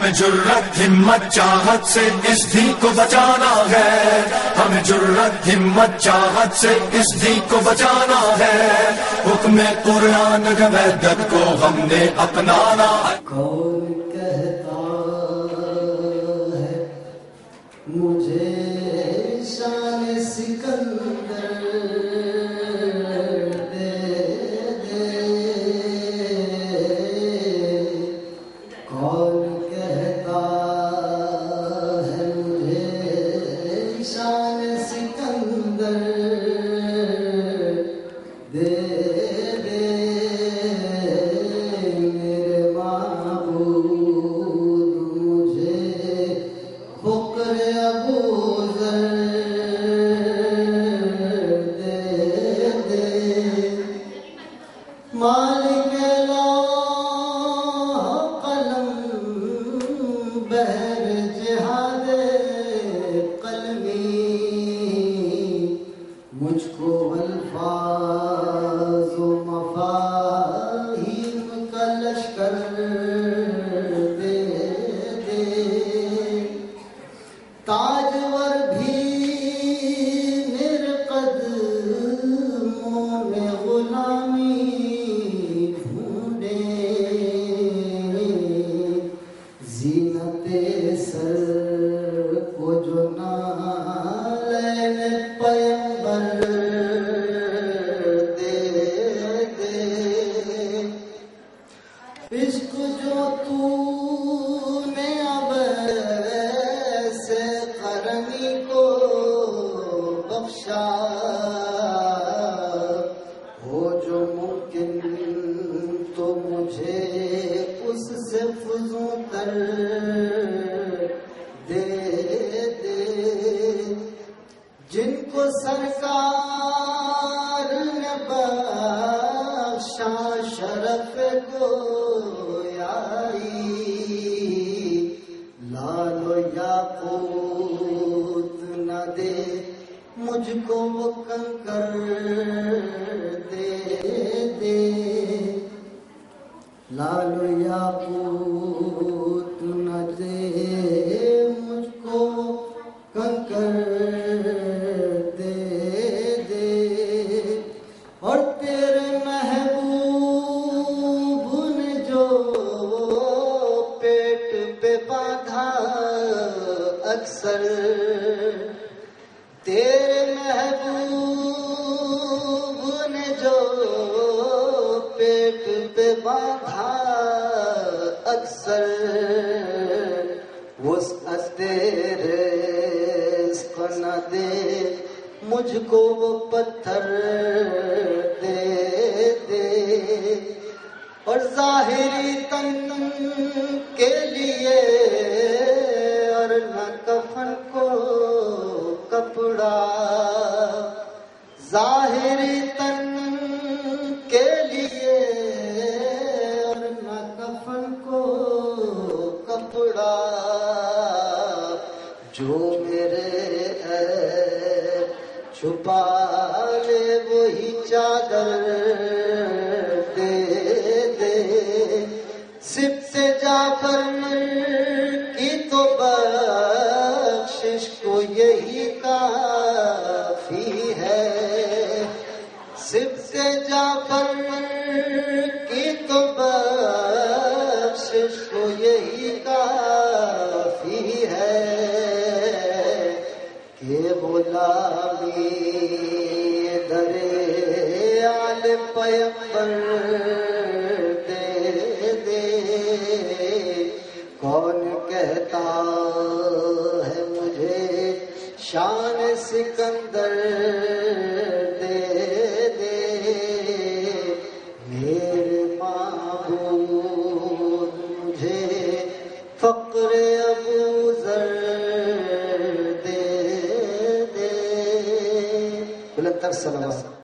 ہمیں جرت ہمت چاہت سے اس دین کو بچانا ہے، ہمیں جرت ہمت چاہت سے اس دین کو بچانا ہے، حکم قرآن کے وحدت کو ہم نے اپنانا ہے۔ کون کہتا ہے مجھے شان سکندر دے دے، کون کہتا ہے مجھے شان سکندر دے دے، میرے معبود مجھے فقر ابوذر دے دے، مالک لوح قلم بحر جہاد قلمی، مجھ کو الفاظ و مفاہیم کا لشکر دے دے، تاجور بھی میرے قدموں میں غلامی ڈھونڈے، زینت سر کو جو نالین پیمبر دے دے، عشق جو تو نے اب سے قرنی کو بخشا، ہو جو ممکن تو مجھے اس سے فزوں تر دے دے، جن کو سرکار نے بخشا شرف گویائی، لال و یاقوت نہ دے مجھ کو وہ کنکر دے دے، لال و یاقوت نہ دے مجھ کو کنکر دے دے، اور تیرے محبوب نے جو پیٹ پہ باندھا اکثر، تیرے محبوب نے جو پیٹ پہ باندھا اکثر، وسعت تیرے رزق نہ دے مجھ کو وہ پتھر دے دے، اور ظاہری تن کے لیے اور نہ کفن کو کپڑا، ظاہری تن کے لیے اور نہ کفن کو کپڑا، جو میرے عیب چھپا لے وہی چادر دے دے، سبط جعفر کی تو بخشش کو یہی کافی ہے، سبط جعفر کی تو بخشش کو یہی کافی ہے، کہ غلامی درے آل پیمبر دے دے، کون کہتا ہے مجھے شان سکندر دے دے، میرے معبود مجھے فقر ابوذر دے دے، بلند تر صلوات۔